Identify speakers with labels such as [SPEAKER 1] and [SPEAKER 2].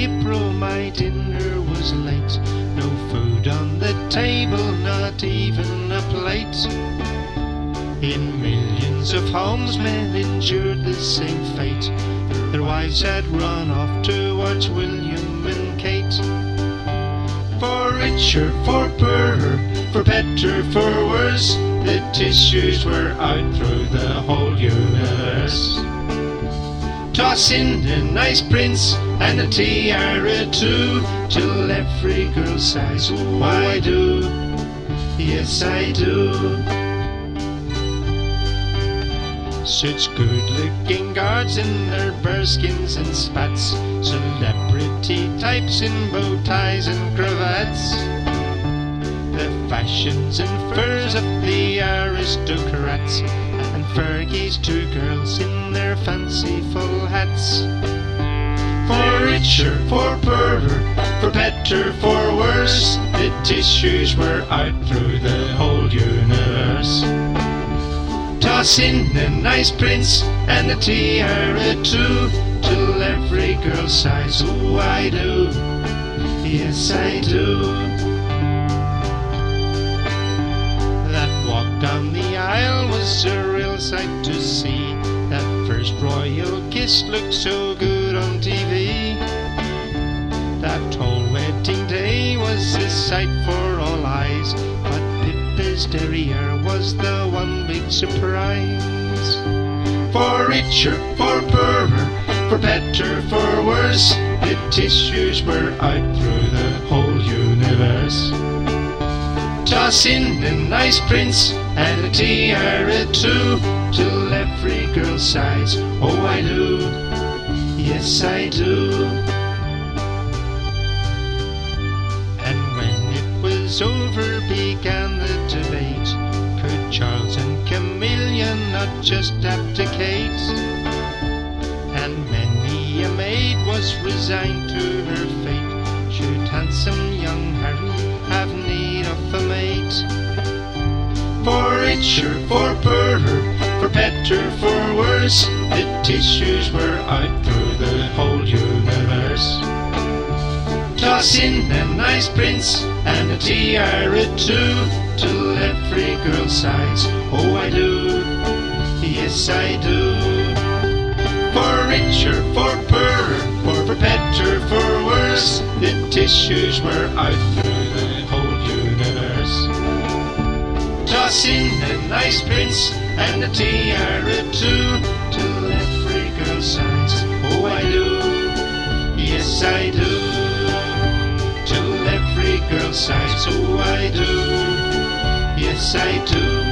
[SPEAKER 1] April my dinner was late. No food on the table, not even a plate. In millions of homes men endured the same fate. Their wives had run off to watch William and Kate. For richer, for poorer, for better, for worse, the tissues were out through the whole universe. Toss in a nice prince and a tiara too, till every girl sighs, oh I do, yes I do. Such good-looking guards in their bearskins and spats, celebrity types in bow ties and cravats. The fashions and furs of the aristocrats, and Fergie's two girls in their fanciful hats. For richer, for poorer, for better, for worse, the tissues were out through the whole universe. Toss in a nice prince and a tiara too, till every girl sighs, oh I do, yes I do. That walk down the aisle was a real sight to see. That first royal kiss looked so good on TV. That whole wedding day was a sight for all eyes, but Pippa's derriere was the one big surprise. For richer, for poorer, for better, for worse, the tissues were out through the whole universe. Toss in a nice prince and a tiara too, till every girl sighs, oh I do, yes I do. And when it was over began the debate. Could Charles and Camilla not just abdicate? And many a maid was resigned to her fate. Should handsome young Harry have need of a mate? For richer, for poorer, for better, for worse, the tissues were out through the whole universe. Toss in a nice prince and a tiara too, till every girl sighs, oh I do, yes I do. For richer, for poorer, for better, for worse, the tissues were out through the whole universe. Toss in a nice prince and a tiara too, till every girl sighs, oh I do, yes I do. Till every girl sighs, oh I do, yes I do.